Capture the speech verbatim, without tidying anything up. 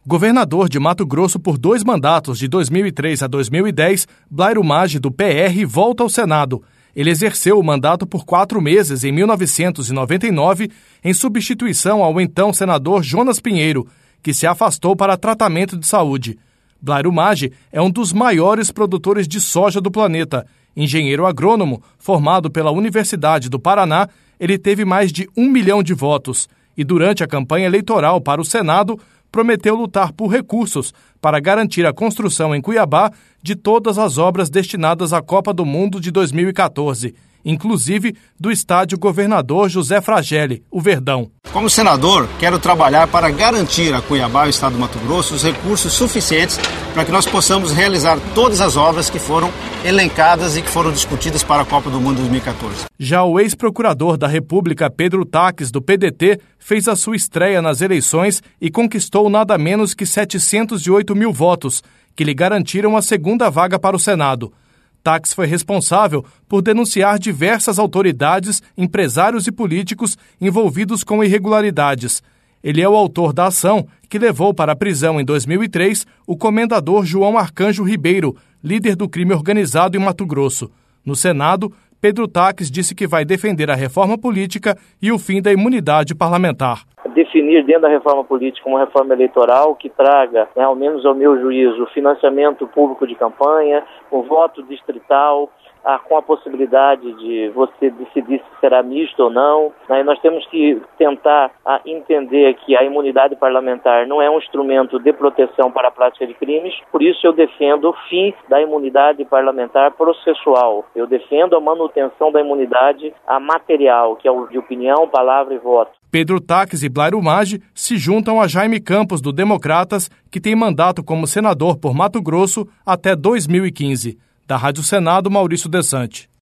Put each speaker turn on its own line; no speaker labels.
Governador de Mato Grosso por dois mandatos de dois mil e três a dois mil e dez, Blairo Maggi, do P R, volta ao Senado. Ele exerceu o mandato por quatro meses em mil novecentos e noventa e nove, em substituição ao então senador Jonas Pinheiro, que se afastou para tratamento de saúde. Blairo Maggi é um dos maiores produtores de soja do planeta. Engenheiro agrônomo, formado pela Universidade do Paraná, ele teve mais de um milhão de votos e, durante a campanha eleitoral para o Senado, prometeu lutar por recursos para garantir a construção em Cuiabá de todas as obras destinadas à Copa do Mundo de dois mil e quatorze, inclusive do estádio Governador José Fragelli, o Verdão.
Como senador, quero trabalhar para garantir a Cuiabá e ao estado do Mato Grosso os recursos suficientes para que nós possamos realizar todas as obras que foram elencadas e que foram discutidas para a Copa do Mundo dois mil e quatorze.
Já o ex-procurador da República, Pedro Taques, do P D T, fez a sua estreia nas eleições e conquistou nada menos que setecentos e oito mil votos, que lhe garantiram a segunda vaga para o Senado. Taques foi responsável por denunciar diversas autoridades, empresários e políticos envolvidos com irregularidades. Ele é o autor da ação que levou para a prisão em dois mil e três o comendador João Arcanjo Ribeiro, líder do crime organizado em Mato Grosso. No Senado, Pedro Taques disse que vai defender a reforma política e o fim da imunidade parlamentar.
Definir dentro da reforma política uma reforma eleitoral que traga, né, ao menos ao meu juízo, o financiamento público de campanha, o voto distrital, ah, com a possibilidade de você decidir se será misto ou não. Né, nós temos que tentar ah, entender que a imunidade parlamentar não é um instrumento de proteção para a prática de crimes, por isso eu defendo o fim da imunidade parlamentar processual. Eu defendo a manutenção da imunidade a material, que é o de opinião, palavra e voto.
Pedro Taques e Blairo Maggi se juntam a Jaime Campos, do Democratas, que tem mandato como senador por Mato Grosso até dois mil e quinze. Da Rádio Senado, Maurício Desante.